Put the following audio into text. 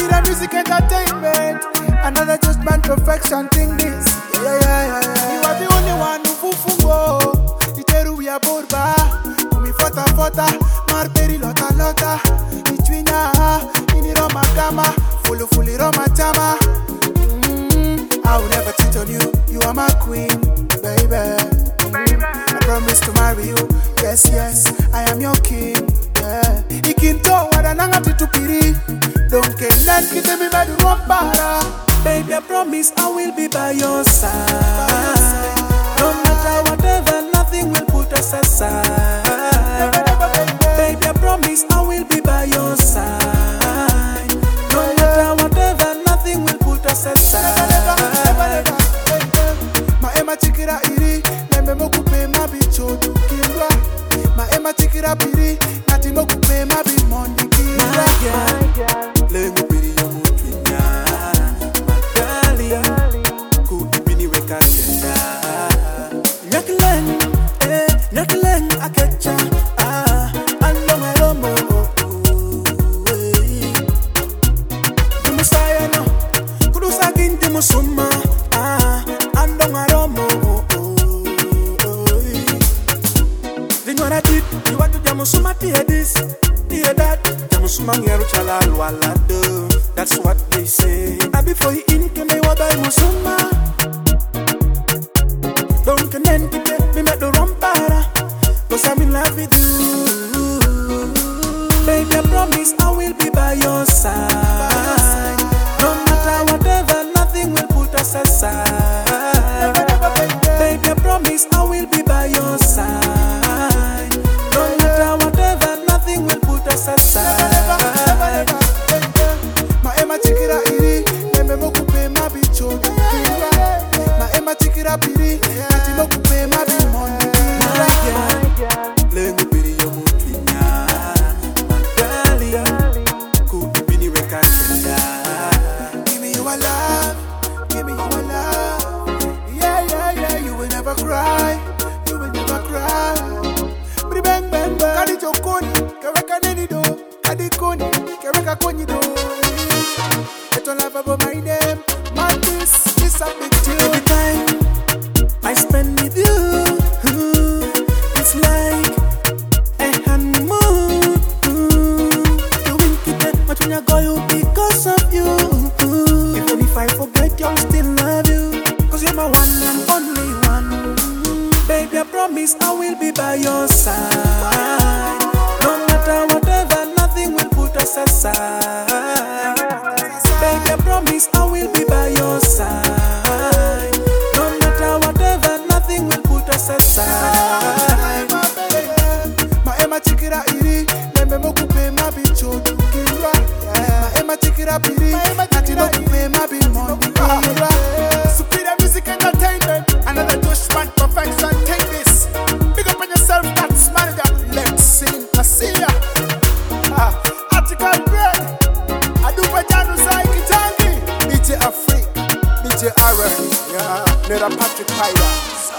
Superior music entertainment. Another just man perfection thing this. Yeah. You are the only one who fufugo. Iteru ya borba. Umi fota. Marperi lota. Ichwinya. Ini roma kama. Fully roma tama. I will never cheat on you. You are my queen, baby. I promise to marry you. Yes, I am your king. Yeah. Ikinto wadananga titupiri. Don't get none, kite mi madu rompara. Baby, I promise I will be by your side. No matter whatever, nothing will put us aside. Baby, I promise I will be by your side. No matter whatever, nothing will put us aside. Ma ema chikira iri, neme mokupe mabicho tukindwa. Ma ema chikira piri, nati mokupe mabi mondi kira. Lengu piri ya mutwinya, magali, kutipini weka chenda. Nyakileng akecha, ando maromo. Dumusaya no, kudusa ginti musuma, ando maromo. Vinwara tit, you want to jamusuma tiye this, tiye that. Jamusuma ngeru chala lualado. That's what they say. Before you in, can they wabai musuma? Don't connect it, me make the rompara. Cause I'm in love with you. Baby, I promise I will be by your side. No matter whatever, nothing will put us aside. Baby, I promise I will be by your side. No matter whatever, nothing will put us aside. Ma ema chikira iri, neme mokupe mabicho tukindwa. Ma ema chikira piri, nati mokupe mabi mondi kira. Lengu piri ya mutwinya, magali, kutipini weka chenda. Give me your love. Yeah, you will never cry. Bri bang, kadi chokoni, keweka neni do, kadi koni, keweka konyi do. Let your love above my name, Martis, this a big deal. Every time I spend with you, it's like a honeymoon. Doing it much when I go you because of you. Even if I forget, I'll still love you. Cause you're my one and only one. Baby, I promise I will be by your side. No matter whatever, nothing will put us aside. Baby, I promise I will be by your side. No matter whatever, nothing will put us aside. Ma ema chikira iri, neme mokupe mabicho tukindwa. Ma ema chikira piri, nati mokupe mabi mondi kira. Superior music entertainment, another Dushman perfection. Take this, big up on yourself, that's manager. Let's sing, Nasia. Article bread, Adupa Janu Saiki Tangi. DJ Afrique, DJ Aaron, Nera Patrick Pyra.